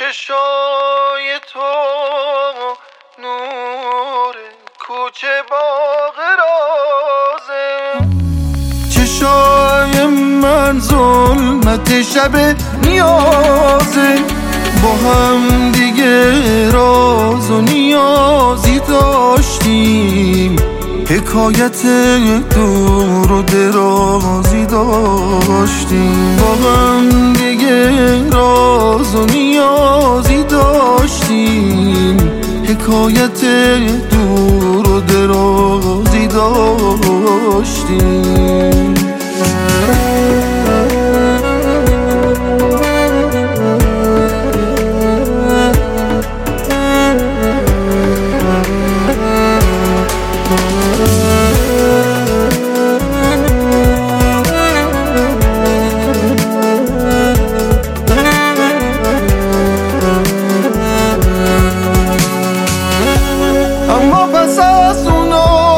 چشای تو نور کوچه باغ رازه، چشای من ظلمت شب نیازه، با هم دیگه راز و نیازی داشتیم، حکایت دور و درازی داشتیم، با هم دیگه راز و نیازی داشتیم، حکایت دور و درازی داشتیم. اما پس از اون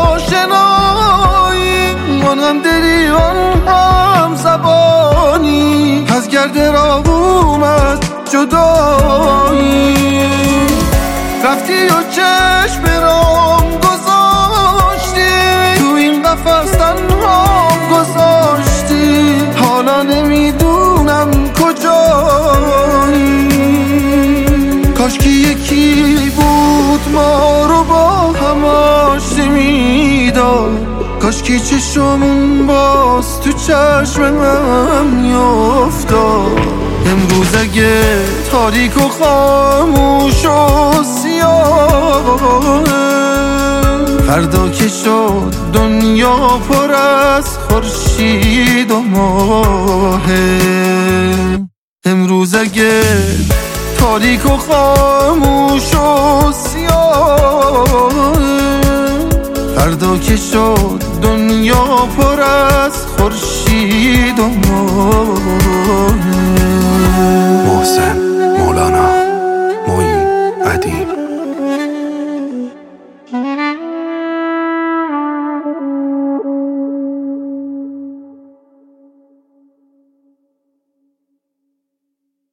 آشنایی منم دریان هم زبانی، از گرد راه اومد جدایی، رفتی و چشم رام گذاشتی، تو این قفص تنهام گذاشتی، حالا نمیدونم کجایی، کاشکی یکی بود ما رو با هم آشتی میداد، کاشکی چشمون باز تو چشم من میافتاد، امروز اگه تاریک و خاموش و سیاهه، فردا که شد دنیا پر از خورشید و ماهه، امروز اگه تاریک و خاموش و سیاهه، فردا که شد دنیا پر از خورشید و ماهه.